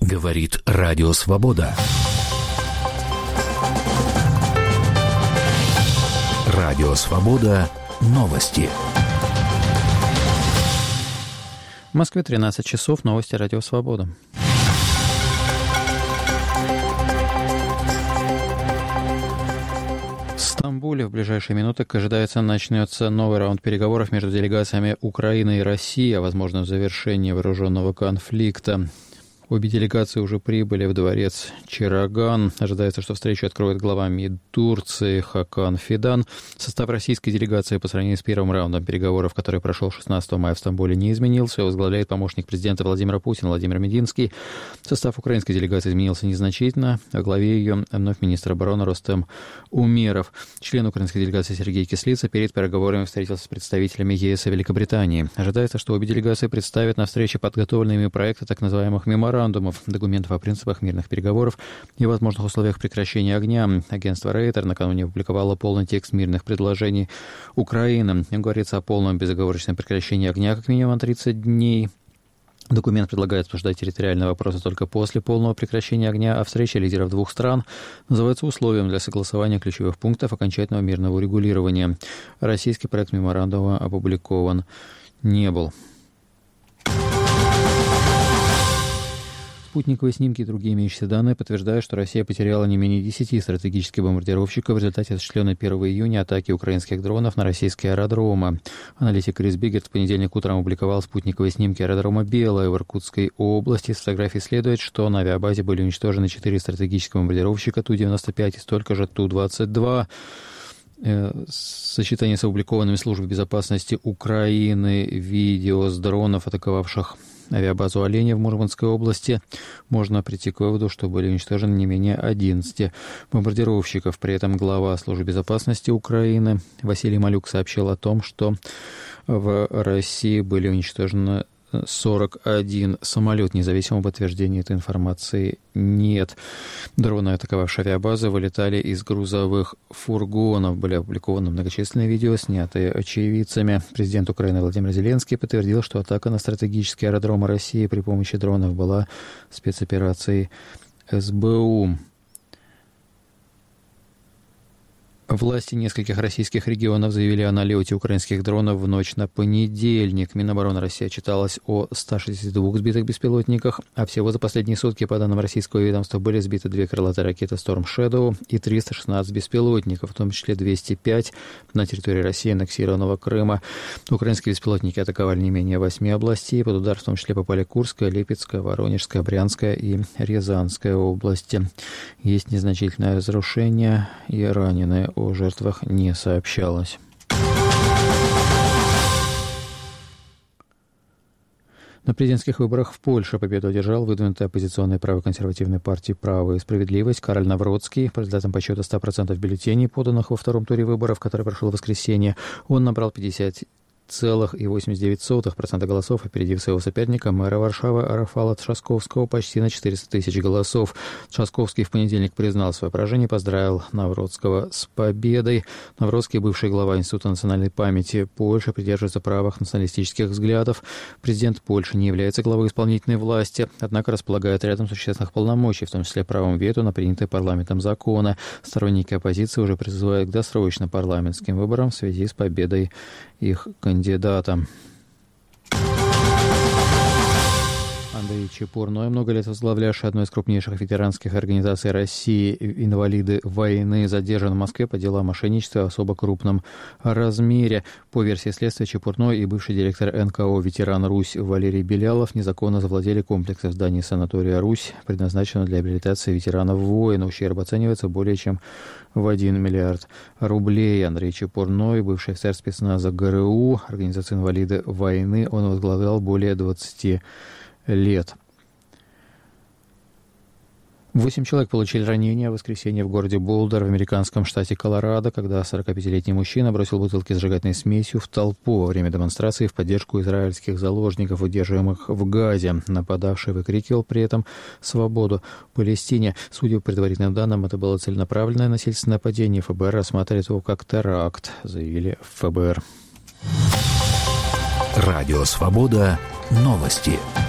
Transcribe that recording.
Говорит Радио Свобода. Радио Свобода. Новости. В Москве 13 часов. Новости Радио Свобода. В Стамбуле в ближайшие минуты, ожидается, начнется новый раунд переговоров между делегациями Украины и России о возможном завершении вооруженного конфликта. Обе делегации уже прибыли в дворец Чираган. Ожидается, что встречу откроет глава МИД Турции Хакан Фидан. Состав российской делегации по сравнению с первым раундом переговоров, который прошел 16 мая в Стамбуле, не изменился. Его возглавляет помощник президента Владимира Путина Владимир Мединский. Состав украинской делегации изменился незначительно. Во главе ее вновь министр обороны Рустем Умеров. Член украинской делегации Сергей Кислица перед переговорами встретился с представителями ЕС и Великобритании. Ожидается, что обе делегации представят на встрече подготовленные ими проекты так называемых меморандумов, документов о принципах мирных переговоров и возможных условиях прекращения огня. Агентство Рейтер накануне опубликовало полный текст мирных предложений Украины. Говорится о полном безоговорочном прекращении огня как минимум 30 дней. Документ предлагает обсуждать территориальные вопросы только после полного прекращения огня, а встреча лидеров двух стран называется условием для согласования ключевых пунктов окончательного мирного урегулирования. Российский проект меморандума опубликован не был. Спутниковые снимки и другие имеющиеся данные подтверждают, что Россия потеряла не менее 10 стратегических бомбардировщиков в результате осуществленной 1 июня атаки украинских дронов на российские аэродромы. Аналитик Крис Биггерт в понедельник утром опубликовал спутниковые снимки аэродрома Белое в Иркутской области. С фотографий следует, что на авиабазе были уничтожены 4 стратегических бомбардировщика Ту-95 и столько же Ту-22. Сочетание с опубликованными Службой безопасности Украины видео с дронов, атаковавших авиабазу «Оленя» в Мурманской области, можно прийти к выводу, что были уничтожены не менее 11 бомбардировщиков. При этом глава Службы безопасности Украины Василий Малюк сообщил о том, что в России были уничтожены 41 самолет. Независимого подтверждения этой информации нет. Дроны, атаковавшие авиабазы, вылетали из грузовых фургонов. Были опубликованы многочисленные видео, снятые очевидцами. Президент Украины Владимир Зеленский подтвердил, что атака на стратегические аэродромы России при помощи дронов была спецоперацией СБУ. Власти нескольких российских регионов заявили о налете украинских дронов в ночь на понедельник. Минобороны России отчиталась о 162 сбитых беспилотниках, а всего за последние сутки, по данным российского ведомства, были сбиты 2 крылатые ракеты Storm Shadow и 316 беспилотников, в том числе 205 на территории России, аннексированного Крыма. Украинские беспилотники атаковали не менее 8 областей. Под удар в том числе попали Курская, Липецкая, Воронежская, Брянская и Рязанская области. Есть незначительное разрушение и раненые. О жертвах не сообщалось. На президентских выборах в Польше победу одержал выдвинутый оппозиционной правоконсервативной партии «Право и справедливость» Кароль Навроцкий. По результатам подсчета 100% бюллетеней, поданных во втором туре выборов, который прошел в воскресенье, он набрал 50,89% голосов, опередив своего соперника, мэра Варшавы Рафала Трzaskowskiego почти на 400 тысяч голосов. Трzaskowski в понедельник признал свое поражение и поздравил Навроцкого с победой. Навроцкий, бывший глава Института национальной памяти Польши, придерживается правых националистических взглядов. Президент Польши не является главой исполнительной власти, однако располагает рядом существенных полномочий, в том числе правом вето на принятые парламентом законы. Сторонники оппозиции уже призывают к досрочным парламентским выборам в связи с победой их кандидата. Андрей Чепурной, много лет возглавлявший одну из крупнейших ветеранских организаций России «Инвалиды войны», задержан в Москве по делам мошенничества в особо крупном размере. По версии следствия, Чепурной и бывший директор НКО «Ветеран Русь» Валерий Белялов незаконно завладели комплексом зданий санатория «Русь», предназначенного для реабилитации ветеранов войны. Ущерб оценивается более чем в 1 миллиард рублей. Андрей Чепурной, бывший офицер спецназа ГРУ, организации «Инвалиды войны», он возглавлял более 20 лет. 8 человек получили ранения в воскресенье в городе Болдер в американском штате Колорадо, когда 45-летний мужчина бросил бутылки с зажигательной смесью в толпу во время демонстрации в поддержку израильских заложников, удерживаемых в Газе. Нападавший выкрикивал при этом «Свободу Палестине». Судя по предварительным данным, это было целенаправленное насильственное нападение. ФБР рассматривает его как теракт, заявили в ФБР. Радио «Свобода». Новости.